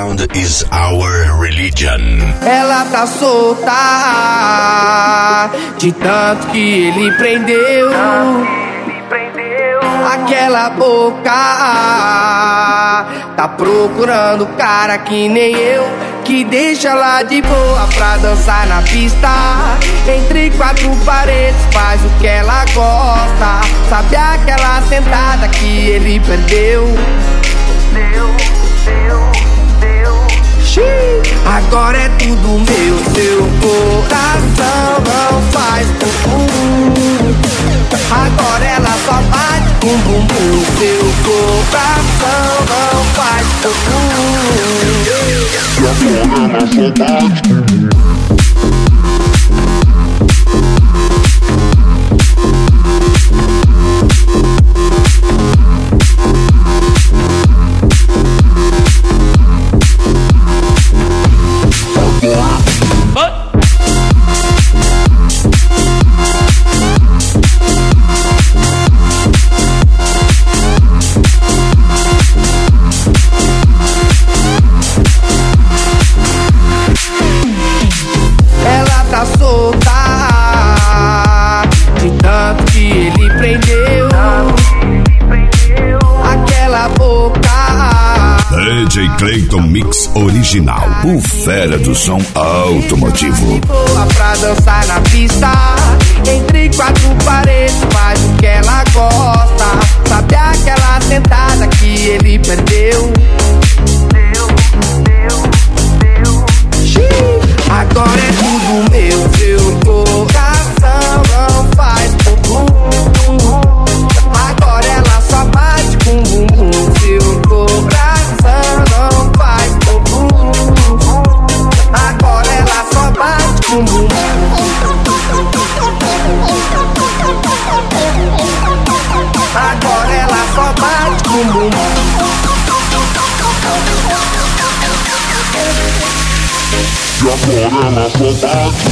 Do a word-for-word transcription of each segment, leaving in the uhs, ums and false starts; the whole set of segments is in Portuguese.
sound is our religion. Ela tá solta de tanto que ele prendeu. Aquela boca tá procurando cara que nem eu, que deixa ela de boa pra dançar na pista. Entre quatro paredes faz o que ela gosta. Sabe aquela sentada que ele perdeu? Deu, deu, deu. Agora é tudo meu, seu coração não faz bumbum. Agora ela só bate com bumbum. Seu coração não faz bumbum. D J Clayton Mix Original, o fera do som automotivo. Boa pra dançar na pista, entre quatro paredes faz o que ela gosta. Sabe aquela sentada que ele perdeu? Deu, deu, deu. Agora é tudo meu, seu coração não faz bumbum. Agora ela só bate com bumbum. Seu coração não faz bumbum. Agora ela só bate com bumbum. Agora ela só bate com bumbum. E agora ela só bate.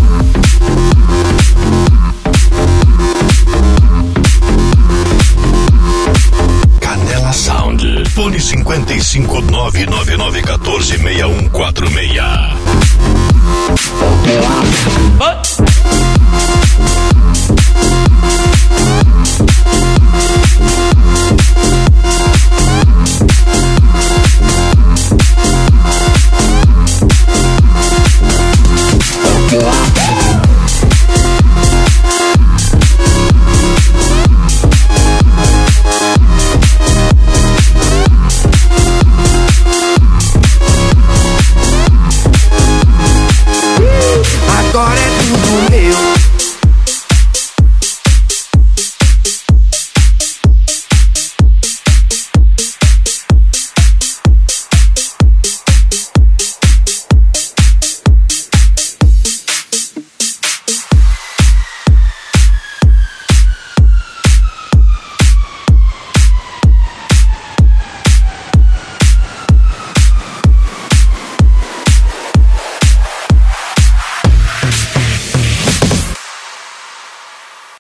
Canela Sound. Fone cinco cinco nove nove nove um quatro seis um um quatro seis.